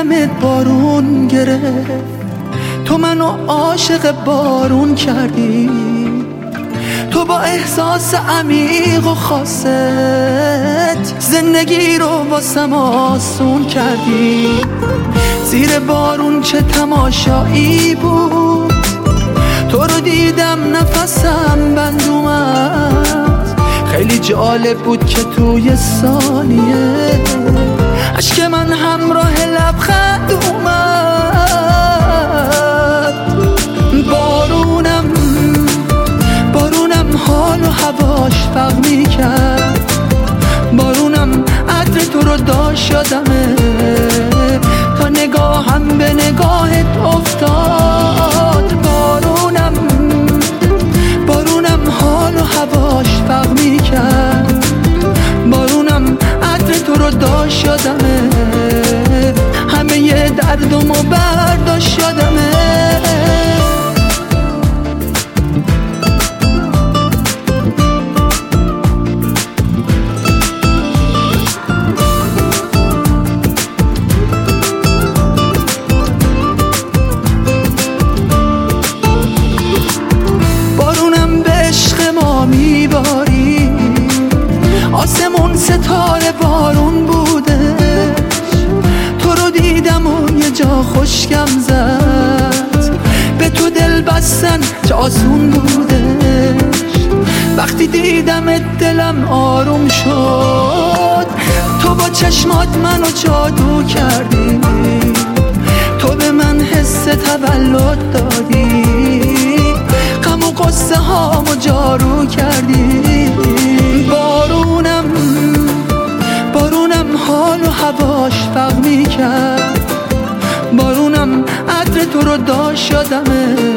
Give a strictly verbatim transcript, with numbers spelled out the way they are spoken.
دیدمت بارون گرفت، تو منو عاشق بارون کردی، تو با احساس عمیق و خاصت زندگی رو واسم آسون کردی. زیر بارون چه تماشایی بود، تو رو دیدم نفسم بند اومد. خیلی جالب بود که توی ثانیه اشک من همراه لبخند اومد. بارونم بارونم حال و هواش فرق میکرد، بارونم عطر تو رو داشت یادمه، تا نگاهم به نگاهت افتاد. بارونم بارونم حال و هواش فرق میکرد، بارونم عطر تو رو داشت یادمه، همه ی دردمو برداشت یادمه. میباری آسمون ستاره بارون بودش، تو رو دیدم و یه جا خوشگم زد، به تو دل بستن چه آسون بودش. وقتی دیدمت دلم آروم شد، تو با چشمات منو جادو کردی، تو به من حس تولد دادی، غم و قصه هامو جارو کردی. بارونم بارونم حال و هواش فرق میکرد، بارونم عطر تو رو داشت یادمه،